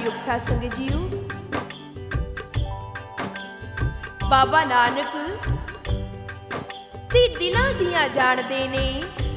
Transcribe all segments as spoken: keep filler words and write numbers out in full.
सत्कारयोग साध संगत जीओ, बाबा नानक ते दिलां दियां जाणदे ने,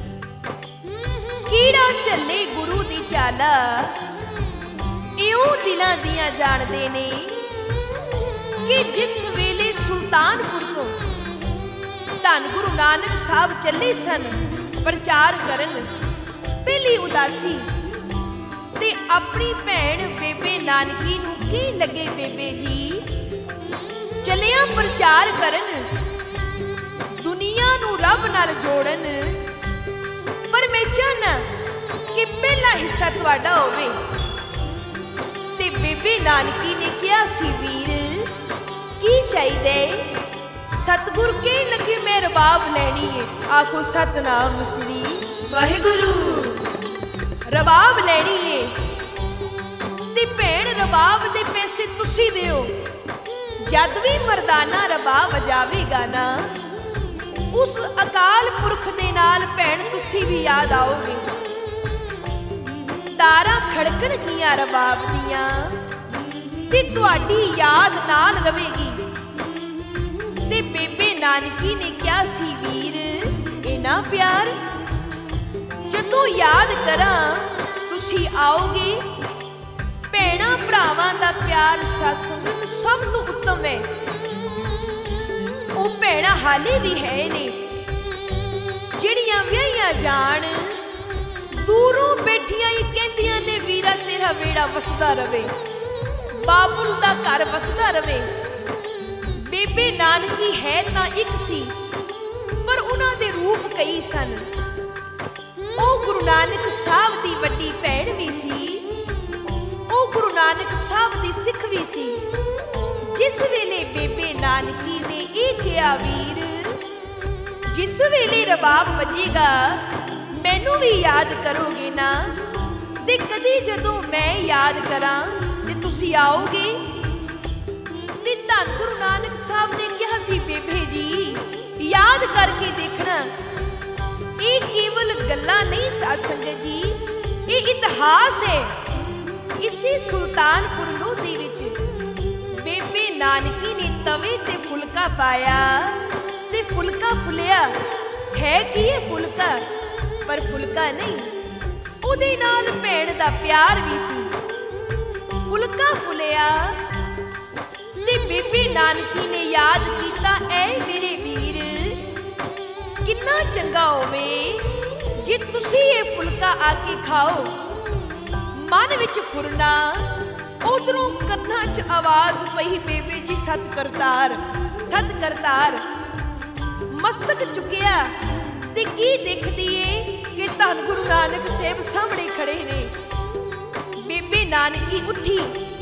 कीड़ा झल्ले गुरु दी चाला, इउं दिलां दियां जाणदे ने कि जिस वेले सुल्तानपुर तो धन गुरु नानक साहब चले सन प्रचार करन, पहली उदासी ते अपनी भैन बेबे नानकी नूं की लगे, बेबे जी चलिया प्रचार करन, दुनिया नूं रब नाल जोड़न, पर मैं चाहना कि पहला हिस्सा तुहाडा होवे। ते बेबे नानकी ने कहा सी, वीर की चाहिए? सतगुर के लगे मैं रबाब लैनी है। आखो सतनाम श्री वाहिगुरु। रबाब लैनी है ते भैन रबाब दे पैसे तुसी दिओ, जद भी मरदाना रबाब वजावेगा ना, उस अकाल पुरख दे नाल भैन तुसी भी याद आओगे। तारा खड़कण गियां रबाब दियां ते तुहाडी याद नाल रवेगी। ते बेबे नानकी ने क्या सी, वीर इना प्यार जदों याद करां तुसी आओगे। भैणां भरावां दा प्यार सत संगत सब तो उत्तम है। ਉਹ ਭੈਣਾਂ ਹਾਲੇ ਵੀ ਹੈ ਨੇ ਜਿਹੜੀਆਂ ਵਿਆਹੀਆਂ ਜਾਣ, ਦੂਰੋਂ ਬੈਠੀਆਂ ਹੀ ਕਹਿੰਦੀਆਂ ਨੇ, ਵੀਰਾ ਤੇਰਾ ਵੇੜਾ ਵਸਦਾ ਰਵੇ, ਬਾਬੁਲ ਦਾ ਘਰ ਵਸਦਾ ਰਵੇ। ਬੇਬੇ ਨਾਨਕੀ ਹੈ ਤਾਂ ਇੱਕ ਸੀ, ਪਰ ਉਹਨਾਂ ਦੇ ਰੂਪ ਕਈ ਸਨ। ਉਹ ਗੁਰੂ ਨਾਨਕ ਸਾਹਿਬ ਦੀ ਵੱਡੀ ਭੈਣ ਵੀ ਸੀ, ਉਹ ਗੁਰੂ ਨਾਨਕ ਸਾਹਿਬ ਦੀ ਸਿੱਖ ਵੀ ਸੀ। जिस वेले बेबे नानकी ने ये कहा, वीर जिस वेले रबाब वजेगा मैनू भी याद करोगे ना, ते कदी जदों मैं याद करा ते तुसी आओगे। ते धन गुरु नानक साहब ने कहा सी, बेबे जी याद करके देखना, ये केवल गल्लां नहीं साध संगत जी, ये इतिहास है। इसी सुल्तानपुर लोधी विच बेबे नानकी ने तवे ते फुलका पाया ते फुलका फुलिया। है कि ये फुलका, पर फुलका नहीं, उहदे नाल भैण दा प्यार भी सी। फुलका फुलिया ते बेबे नानकी ने याद कीता, ऐ मेरे वीर किन्ना चंगा होवे जे तुसी ये फुलका आके खाओ। मन विच फुरना, उधरों कन्ना च आवाज पई, बेबे जी सत करतार सत करतार। मस्तक चुकिया ते की देखदी है कि धन गुरु नानक साहब सामने खड़े ने। बेबे नानकी उठी,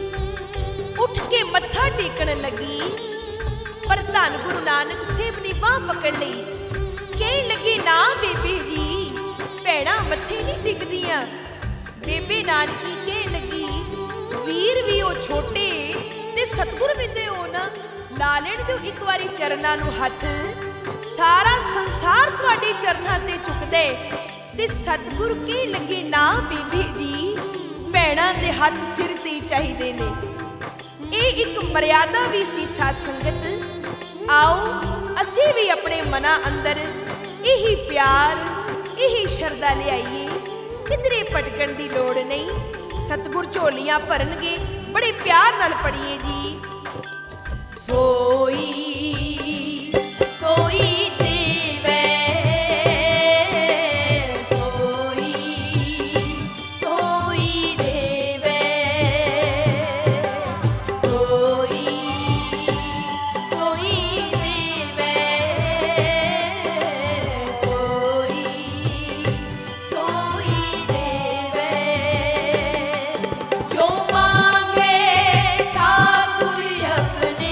उठ के मत्था टेकन लगी, पर धन गुरु नानक साहब ने बांह पकड़ लई। कहन लगे, ना बेबे जी भैणां मत्थे नहीं टिकदियां। बेबे नानकी कहन लगी, वीर भी वो छोटे ते सतगुर भी ते हो ना, ला लेण दिओ एक वारी चरनां नूं हथ। सारा संसार तुहाडे चरनां ते चुकदे ते सतगुर के लगे, ना बेबे जी भैणां दे हथ सिर ते चाहीदे ने। ਇਹ एक मर्यादा भी सी साध संगत। आओ असीं भी अपने मनां अंदर यही प्यार यही शरदा लियाईए, किधरे भटकण दी लोड़ नहीं। सतगुर झोलियां भरनगे, बड़े प्यार नाल पढ़िए जी। सोई सोई देवे सोई सोई देवे सोई सोई देवे सोई सोई देवे। जो मांगे ठाकुर अपने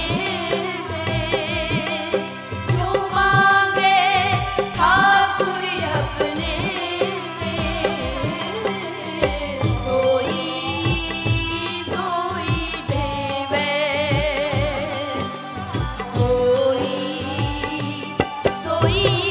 दे, जो मांगे ठाकुर अपने दे, सोई सोई देवे सोई सोई